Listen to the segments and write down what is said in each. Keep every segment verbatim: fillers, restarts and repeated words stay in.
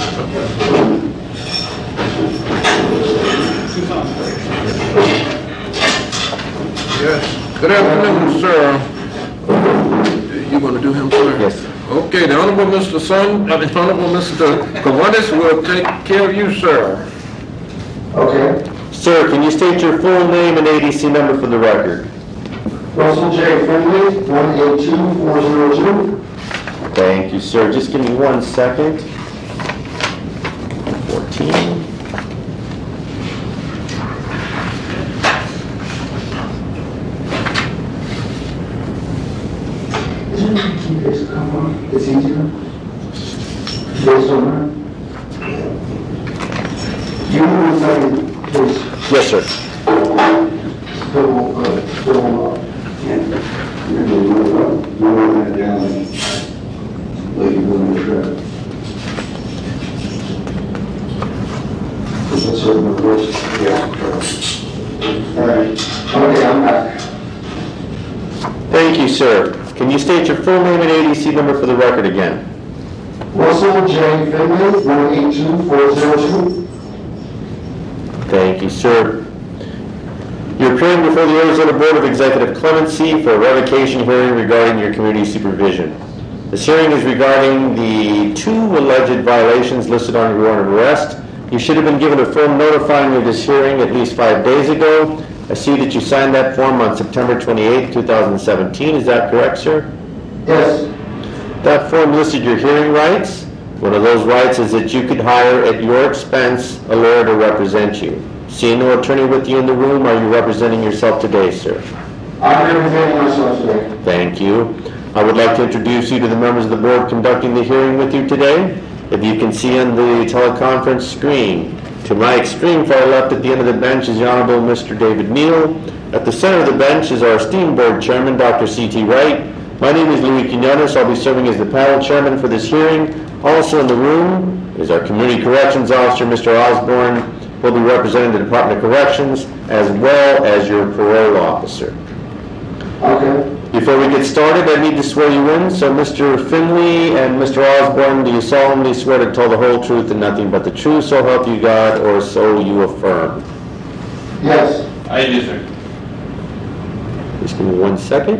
Yes. Good afternoon, sir. You want to do him, sir? Yes. Okay, the Honorable Mister Son, uh, the Honorable Mister Kavanis will take care of you, sir. Okay. Sir, can you state your full name and A D C number for the record? Russell J. Finley, one eight two four zero two. Thank you, sir. Just give me one second. fourteen. Is there any key base come on? It's easier. Based on that. You know that case. Yes, sir. Double, uh, double, uh, and you're going to move up, lower that down, like you're going to try. That's sort of the worst. Yeah. All right. Okay, I'm back. Thank you, sir. Can you state your full name and A D C number for the record again? Russell J. Finley, one eight two four zero two. Thank you, sir. You're appearing before the Arizona Board of Executive Clemency for a revocation hearing regarding your community supervision. This hearing is regarding the two alleged violations listed on your warrant of arrest. You should have been given a form notifying you of this hearing at least five days ago. I see that you signed that form on September twenty-eighth, two thousand seventeen. Is that correct, sir? Yes. That form listed your hearing rights. One of those rights is that you could hire at your expense a lawyer to represent you. Seeing no attorney with you in the room, are you representing yourself today, sir? I'm representing myself today. Thank you. I would like to introduce you to the members of the board conducting the hearing with you today. If you can see on the teleconference screen, to my extreme far left at the end of the bench is the Honorable Mister David Neal. At the center of the bench is our esteemed board chairman, Doctor C T Wright. My name is Louis Quinones. I'll be serving as the panel chairman for this hearing. Also in the room is our community corrections officer, Mister Osborne. Will be representing the Department of Corrections as well as your parole officer. Okay. Before we get started, I need to swear you in. So Mister Finley and Mister Osborne, do you solemnly swear to tell the whole truth and nothing but the truth, so help you God, or so you affirm? Yes. I do, sir. Just give me one second.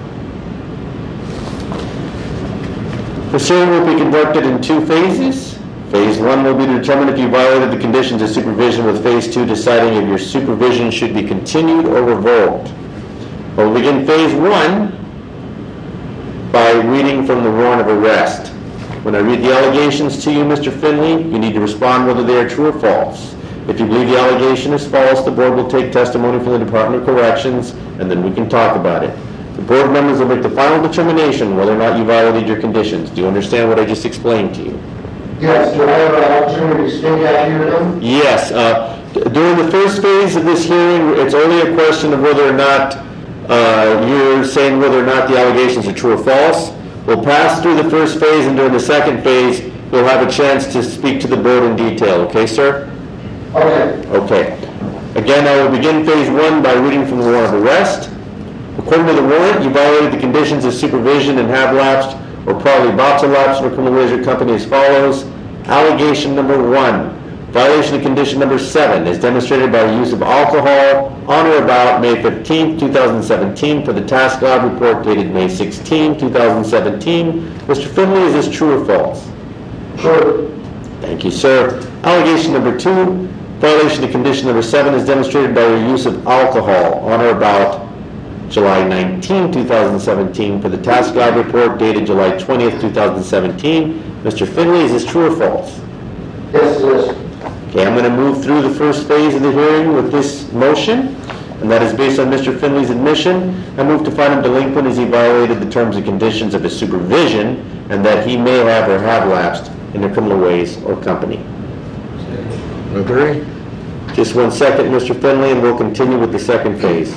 The hearing will be conducted in two phases. Phase one will be to determine if you violated the conditions of supervision, with phase two deciding if your supervision should be continued or revoked. We'll begin phase one by reading from the warrant of arrest. When I read the allegations to you, Mister Finley, you need to respond whether they are true or false. If you believe the allegation is false, the board will take testimony from the Department of Corrections, and then we can talk about it. The board members will make the final determination whether or not you violated your conditions. Do you understand what I just explained to you? Yes. Do I have an opportunity to speak out here then? Yes. Uh, d- during the first phase of this hearing, it's only a question of whether or not uh, you're saying whether or not the allegations are true or false. We'll pass through the first phase, and during the second phase, you'll have a chance to speak to the board in detail. Okay, sir? Okay. Okay. Again, I will begin phase one by reading from the warrant of arrest. According to the warrant, you violated the conditions of supervision and have lapsed or probably about to lapse from a criminal leisure company as follows. Allegation number one, violation of condition number seven is demonstrated by the use of alcohol on or about May fifteenth, two thousand seventeen for the task lab report dated May sixteenth, two thousand seventeen. Mister Finley, is this true or false? True. Thank you, sir. Allegation number two, violation of condition number seven is demonstrated by your use of alcohol on or about July nineteenth, two thousand seventeen for the task lab report dated July twentieth, two thousand seventeen. Mister Finley, is this true or false? Yes, it is. Okay, I'm going to move through the first phase of the hearing with this motion, and that is based on Mister Finley's admission. I move to find him delinquent as he violated the terms and conditions of his supervision, and that he may have or have lapsed in the criminal ways or company. Agree? Just one second, Mister Finley, and we'll continue with the second phase.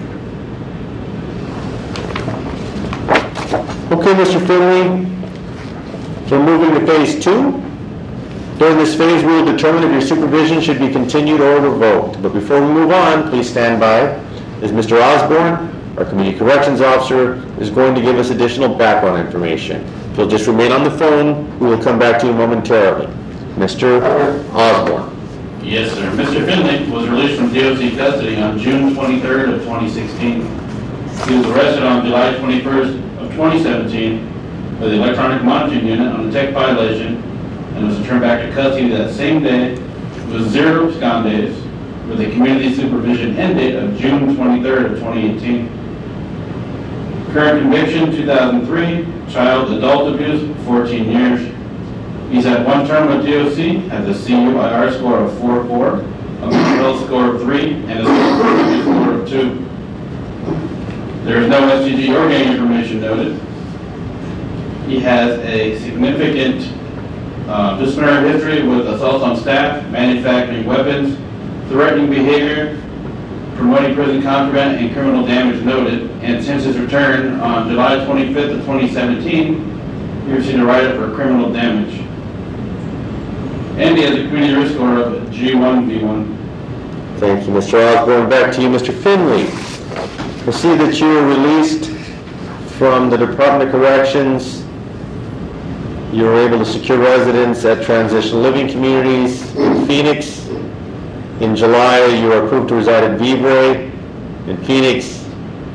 Okay, Mister Finley, we're moving to phase two. During this phase, we will determine if your supervision should be continued or revoked. But before we move on, please stand by, as Mister Osborne, our Community Corrections Officer, is going to give us additional background information. If you'll just remain on the phone, we will come back to you momentarily. Mister Osborne. Yes, sir. Mister Finley was released from D O C custody on June twenty-third of twenty sixteen. He was arrested on July twenty-first of twenty seventeen by the electronic monitoring unit on a tech violation and was returned back to custody that same day with zero abscond days with a community supervision end date of June twenty-third of twenty eighteen. Current conviction, two thousand three, child adult abuse, fourteen years. He's had one term with D O C, has a C U I R score of four point four, a mental health score of three, and a social score of two. There is no S T D or gang information noted. He has a significant uh, disciplinary history with assaults on staff, manufacturing weapons, threatening behavior, promoting prison contraband, and criminal damage noted. And since his return on July twenty-fifth of twenty seventeen, he received a write-up for criminal damage. And he has a community risk score of G one B one. Thank you, Mister Osborne. Back to you, Mister Finley. I see that you were released from the Department of Corrections. You were able to secure residence at Transition Living Communities in Phoenix. In July, you were approved to reside at Vivre in Phoenix.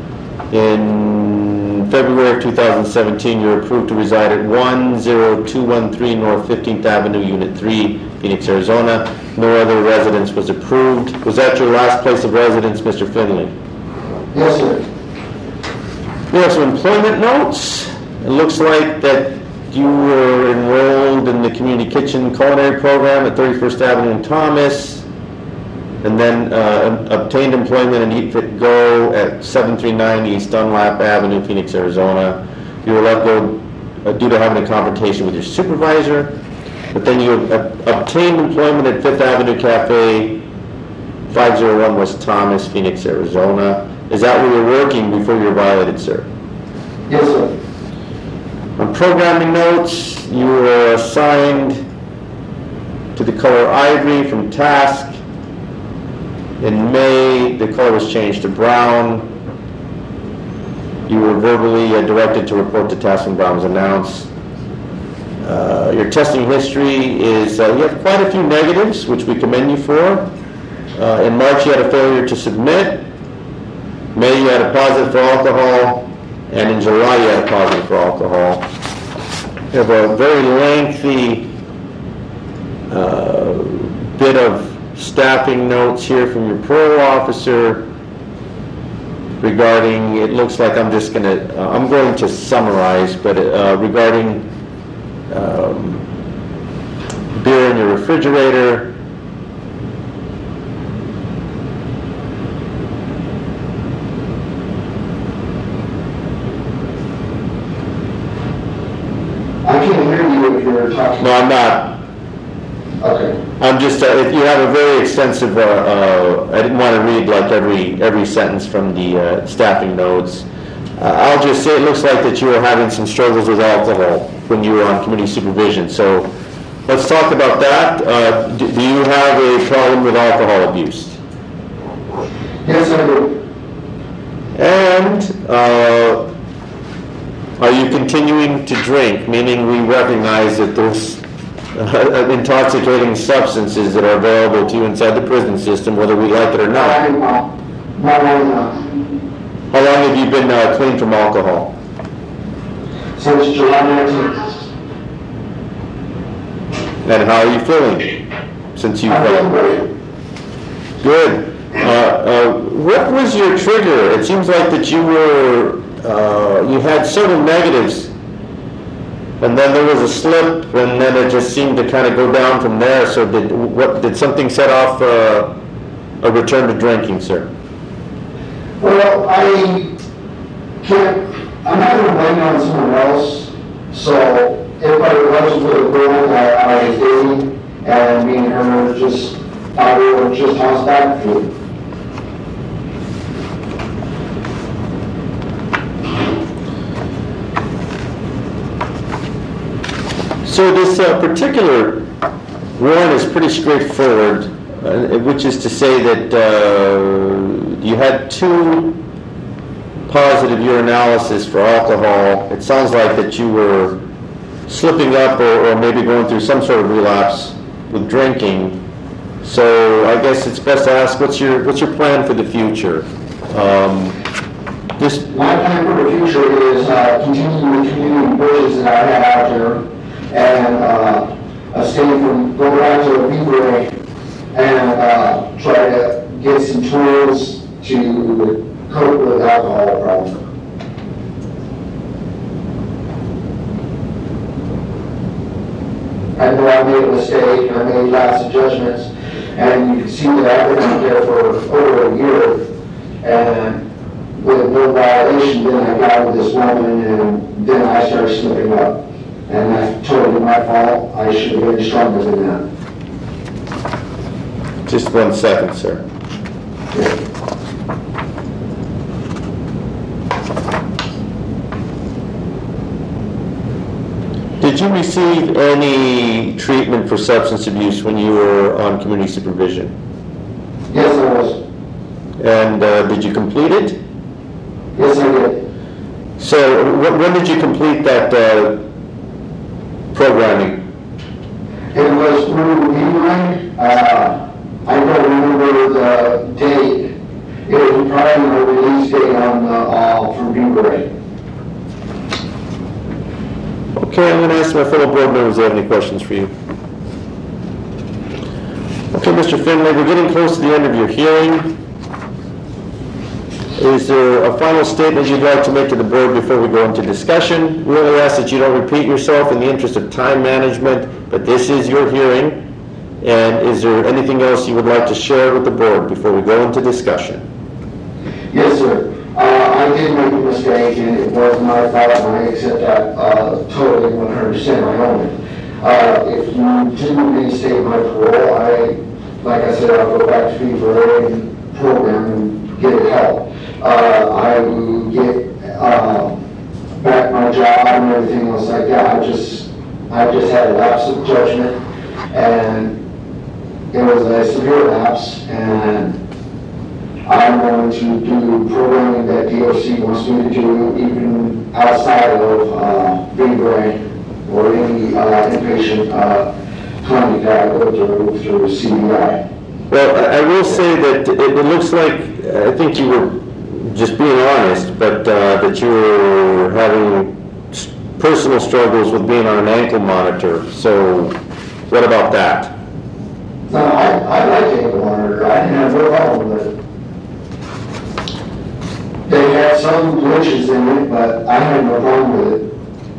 In February of two thousand seventeen, you were approved to reside at one zero two one three North fifteenth Avenue, Unit three, Phoenix, Arizona. No other residence was approved. Was that your last place of residence, Mister Finley? Yes, sir. We have some employment notes. It looks like that you were enrolled in the Community Kitchen Culinary Program at thirty-first Avenue and Thomas, and then uh, obtained employment in Eat Fit Go at seven three nine East Dunlap Avenue, Phoenix, Arizona. You were let go uh, due to having a confrontation with your supervisor, but then you uh, obtained employment at Fifth Avenue Cafe, five oh one West Thomas, Phoenix, Arizona. Is that where you were working before you were violated, sir? Yes, sir. On programming notes, you were assigned to the color ivory from Task. In May, the color was changed to brown. You were verbally uh, directed to report to Task when brown was announced. Uh, your testing history is, uh, you have quite a few negatives, which we commend you for. Uh, in March, you had a failure to submit. May, you had a positive for alcohol. And in July, you had a positive for alcohol. You have a very lengthy uh, bit of staffing notes here from your parole officer regarding, it looks like I'm just going to, uh, I'm going to summarize, but uh, regarding um, beer in your refrigerator, I can't hear you if you're talking. no, I'm not. Okay. I'm just, uh, if you have a very extensive, uh, uh, I didn't want to read like every every sentence from the uh, staffing notes. Uh, I'll just say it looks like that you were having some struggles with alcohol when you were on community supervision. So let's talk about that. Uh, do, do you have a problem with alcohol abuse? Yes, I do. And uh, are you continuing to drink, meaning we recognize that there's uh, intoxicating substances that are available to you inside the prison system, whether we like it or I not? am not. Not long enough. How long have you been uh, clean from alcohol? Since July nineteenth. And how are you feeling since you've... I feel Uh, great. good. Uh, uh, what was your trigger? It seems like that you were... Uh, you had several negatives, and then there was a slip, and then it just seemed to kind of go down from there. So did what? Did something set off uh, a return to drinking, sir? Well, I can't, I'm not going to blame it on someone else. So if I was with a girl that I was dating, and me and her just, I would just toss back food. So this uh, particular warrant is pretty straightforward, uh, which is to say that uh, you had two positive urinalysis for alcohol. It sounds like that you were slipping up or, or maybe going through some sort of relapse with drinking. So I guess it's best to ask, what's your, what's your plan for the future? Um, This, My plan for the future is uh, continue the community pushes that I had out there and uh, abstain from going back to the Beaver and uh, try to get some tools to cope with alcohol problem. I know I made a mistake, I made lots of judgments, and you can see that I've been out there for over a year, and with no violation, then I got with this woman, and then I started slipping up. And that's totally my fault. I should have been stronger than that. just one second, sir. Did you receive any treatment for substance abuse when you were on community supervision? Yes, I was. And uh, did you complete it? Yes, I did. So wh- when did you complete that uh, programming? It was through Beeline. Uh, I don't remember the date. It was probably the release date on the, uh, from Beeline. Okay, I'm going to ask my fellow board members if they have any questions for you. Okay, Mister Finlay, we're getting close to the end of your hearing. Is there a final statement you'd like to make to the board before we go into discussion? We only ask that you don't repeat yourself in the interest of time management, but this is your hearing. And is there anything else you would like to share with the board before we go into discussion? Yes, sir. Uh, I did make a mistake, and it was my fault, and I accept that uh, totally one hundred percent. I own it. Uh, if you didn't reinstate my parole, I, like I said, I'll go back to Beaver and program and get help. Uh, I will get uh, back my job and everything else like that. I just, I just had a lapse of judgment, and it was a severe lapse, and I'm going to do programming that D O C wants me to do, even outside of uh, Beaver or any uh, inpatient uh, clinic that I go through through C B I. Well, I I will say that it, it looks like, I think you were just being honest, but uh, that you were having s- personal struggles with being on an ankle monitor. So what about that? No, I, I like the ankle monitor. I didn't have no problem with it. They had some glitches in it, but I had no problem with it.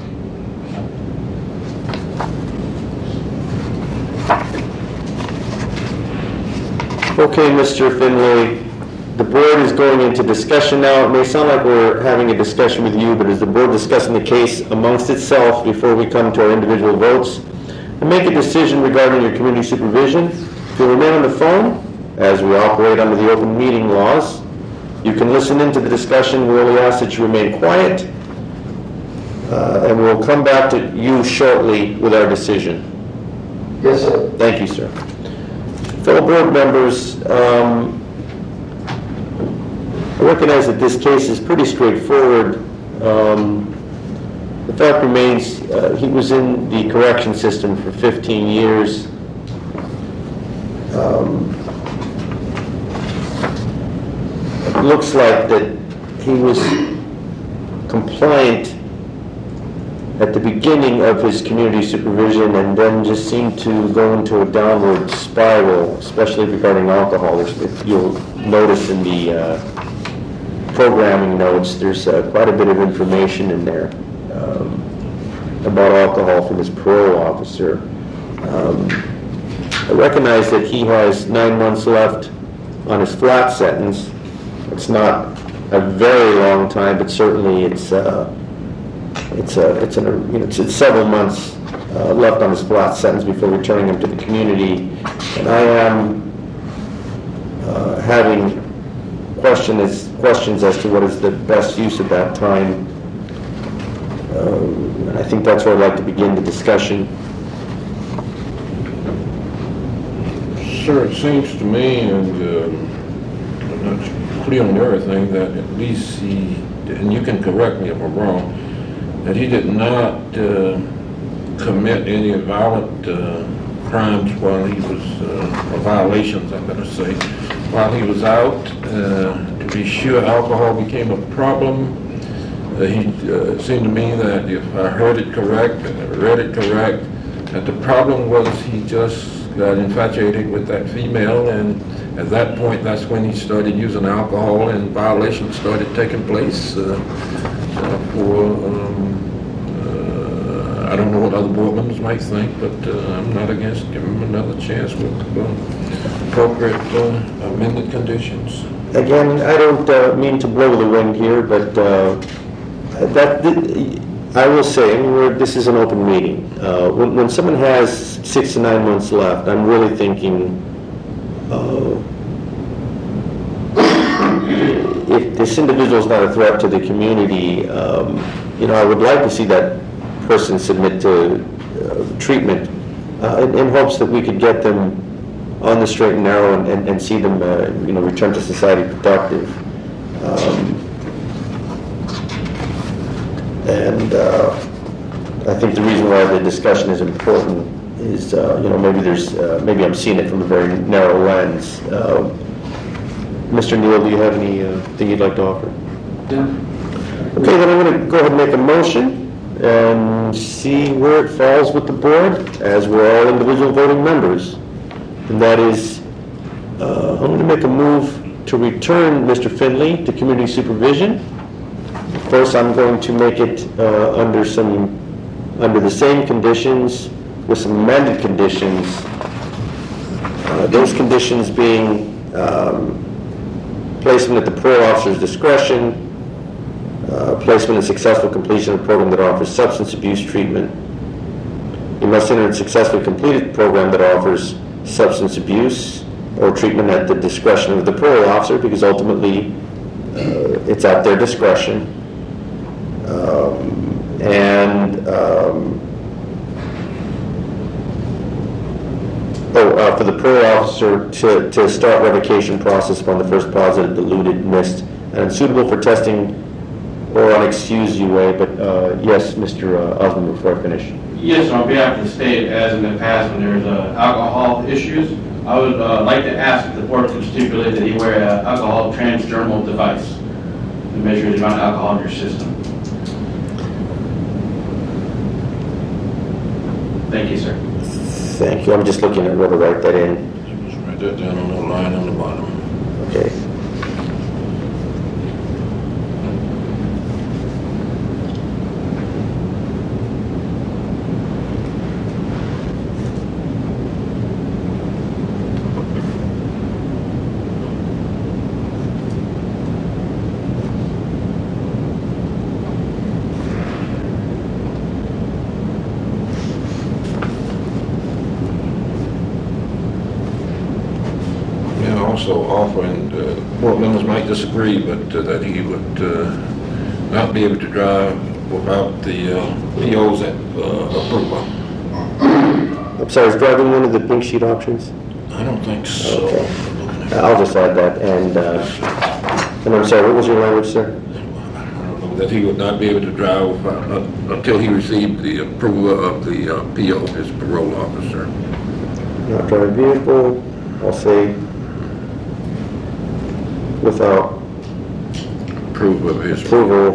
Okay, Mister Finlay, the board is going into discussion now. It may sound like we're having a discussion with you, but is the board discussing the case amongst itself before we come to our individual votes and make a decision regarding your community supervision? If you remain on the phone, as we operate under the open meeting laws, you can listen into the discussion. We only ask that you remain quiet, uh, and we'll come back to you shortly with our decision. Yes, sir. Thank you, sir. Fellow board members, um, I recognize that this case is pretty straightforward. Um, the fact remains, uh, he was in the correction system for fifteen years. Um, it looks like that he was compliant at the beginning of his community supervision and then just seemed to go into a downward spiral, especially regarding alcohol. There's- If you'll notice in the uh, programming notes, there's uh, quite a bit of information in there um, about alcohol from his parole officer. Um, I recognize that he has nine months left on his flat sentence. It's not a very long time, but certainly it's uh, It's a, it's an, you know, it's, it's several months uh, left on his flat sentence before returning him to the community, and I am uh, having question as, questions as to what is the best use of that time. Uh, and I think that's where I'd like to begin the discussion. Sir, it seems to me, and um, I'm not clear on everything, that at least he, and you can correct me if I'm wrong, that he did not uh, commit any violent uh, crimes while he was, uh, or violations, I'm gonna say, while he was out. Uh, To be sure, alcohol became a problem. Uh, He, uh, it seemed to me that if I heard it correct, and I read it correct, that the problem was he just got infatuated with that female, and at that point, that's when he started using alcohol, and violations started taking place uh, uh, for, um, uh, I don't know what other board members might think, but uh, I'm not against giving him another chance with uh, appropriate uh, amended conditions. Again, I don't uh, mean to blow the wind here, but uh, that, I will say, I mean, we're, this is an open meeting. Uh, when, when someone has six to nine months left, I'm really thinking, uh, if this individual is not a threat to the community, um, you know, I would like to see that person submit to uh, treatment uh, in, in hopes that we could get them on the straight and narrow and, and, and see them, uh, you know, return to society productive. Um, and uh, I think the reason why the discussion is important is, uh, you know, maybe there's, uh, maybe I'm seeing it from a very narrow lens. Uh, Mister Neal, do you have anything uh, you'd like to offer? Yeah. Okay, then I'm going to go ahead and make a motion and see where it falls with the board, as we're all individual voting members. And that is, uh, I'm going to make a move to return Mister Finley to community supervision. Of course, I'm going to make it uh, under some, under the same conditions, with some amended conditions. Uh, those conditions being um, placement at the parole officer's discretion, uh, placement and successful completion of a program that offers substance abuse treatment. You must enter and successfully complete a program that offers substance abuse or treatment at the discretion of the parole officer, because ultimately uh, it's at their discretion. Um, and um, oh, uh, for the parole officer to, to start revocation process upon the first positive, diluted, missed, and unsuitable for testing or unexcused U A. But uh, yes, Mister Uh, Osmond, before I finish. Yes, on behalf of the state, as in the past when there's uh, alcohol issues, I would uh, like to ask if the board could stipulate that he wear an alcohol transdermal device to measure the amount of alcohol in your system. Thank you, sir. Thank you. I'm just looking at where to write that in. Just write that down on the line on the bottom. Okay. Also offering, uh, board members might disagree, but uh, that he would uh, not be able to drive without the uh, P O's uh, approval. I'm sorry, is driving one of the pink sheet options? I don't think so. Okay. I'll just add that. And, uh, and I'm sorry, what was your language, sir? I don't know, that he would not be able to drive without, uh, until he received the approval of the uh, P O, his parole officer. Not drive a vehicle, I'll say without Approval of his. approval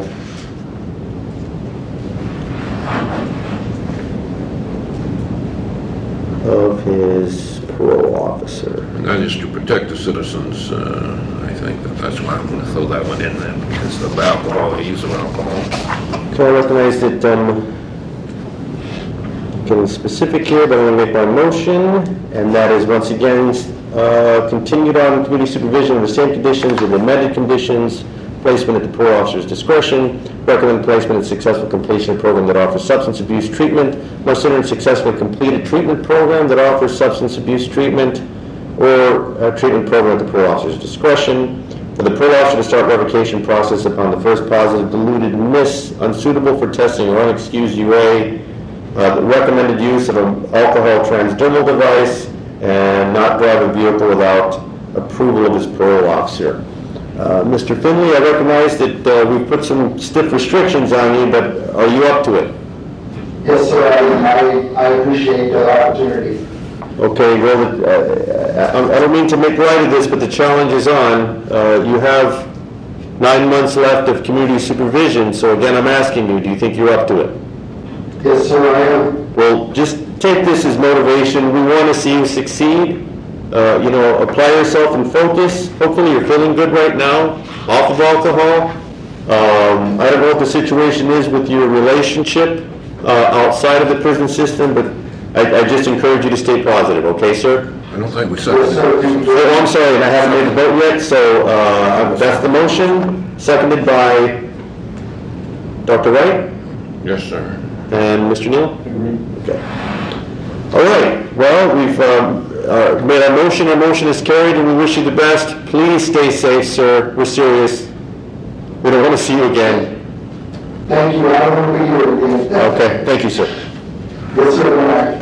of his parole officer. And that is to protect the citizens. Uh, I think that that's why I'm going to throw that one in there, because of alcohol, the use of alcohol. So I recognize that, um, getting specific here, but I'm going to make my motion, and that is once again, uh, continued on community supervision with the same conditions, with amended conditions, placement at the parole officer's discretion, recommend placement and successful completion of a program that offers substance abuse treatment, must enter and successfully complete a treatment program that offers substance abuse treatment, or a treatment program at the parole officer's discretion. For the parole officer to start revocation process upon the first positive, diluted, miss, unsuitable for testing, or unexcused U A, uh, the recommended use of an alcohol transdermal device, and not drive a vehicle without approval of his parole officer. Uh, Mister Finley, I recognize that uh, we've put some stiff restrictions on you, but are you up to it? Yes, sir, I, I I appreciate the opportunity. Okay, well, uh, I I don't mean to make light of this, but the challenge is on. Uh, You have nine months left of community supervision, so again, I'm asking you, do you think you're up to it? Yes, sir, I am. Well, just take this as motivation. We want to see you succeed. Uh, You know, apply yourself and focus. Hopefully, you're feeling good right now, off of alcohol. Um, I don't know what the situation is with your relationship uh, outside of the prison system, but I I just encourage you to stay positive, okay, sir? I don't think we said Yes, sir, thank you. Oh, I'm sorry, and I haven't made the vote yet, so uh, that's the motion, seconded by Doctor Wright Yes, sir. and Mister Neal? Okay. All right, well, we've um, uh, made our motion, our motion is carried, and we wish you the best. Please stay safe, sir, we're serious. We don't want to see you again. Thank you, I don't want to be here again. Okay, thank you, sir. Yes, sir, bye.